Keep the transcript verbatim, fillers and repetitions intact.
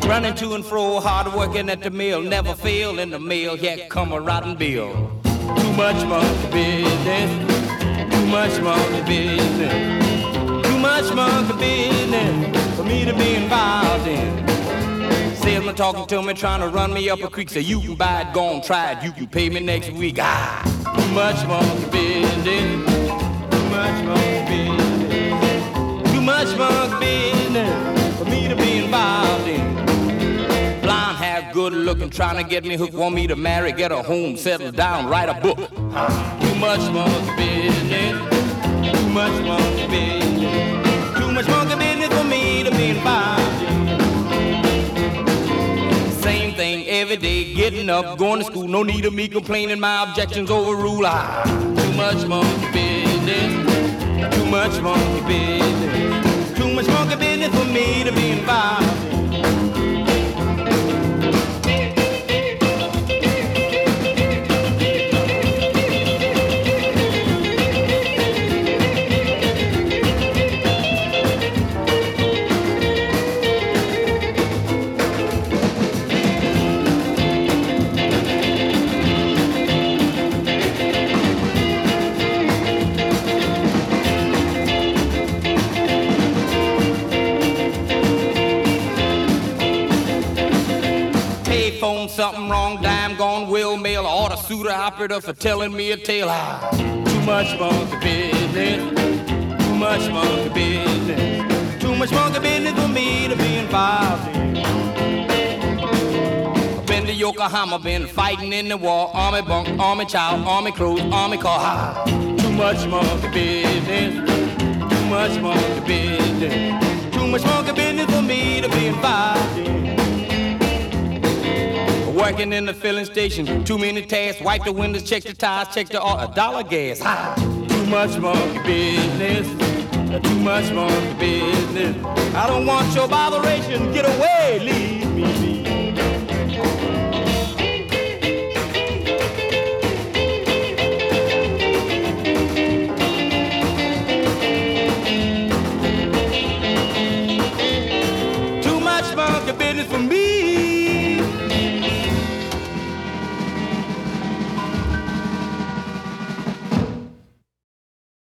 Running to and fro, hard working at the mill, never fail in the mail, yet come a rotten bill. Too much monkey business, too much monkey business, too much monkey business for me to be involved in. Salesman talking to me, trying to run me up a creek, say you can buy it, go on, try it, you can pay me next week. Ah, too much monkey business, too much monkey business, too much monkey business for me to be involved in. Blonde hair, good looking, trying to get me hooked, want me to marry, get a home, settle down, write a book. Too much monkey business, too much monkey business, too much monkey business for me to be involved in. Same thing every day, getting up, going to school, no need of me complaining, my objections overrule. Ah, too much monkey business, too much monkey business, too much monkey business for me to be involved in. Something wrong, dime gone, will mail, order suitor operator for telling me a tale. Ah, too much monkey business, too much monkey business, too much monkey business for me to be involved in. I've been to Yokohama, been fighting in the war, army bunk, army child, army clothes, army car. Ah, too much monkey business, too much monkey business, too much monkey business for me to be involved in. Working in the filling station, too many tasks, wipe the windows, check the tires, check the uh, dollar gas. Ha! Too much monkey business, too much monkey business. I don't want your botheration, get away, leave me be.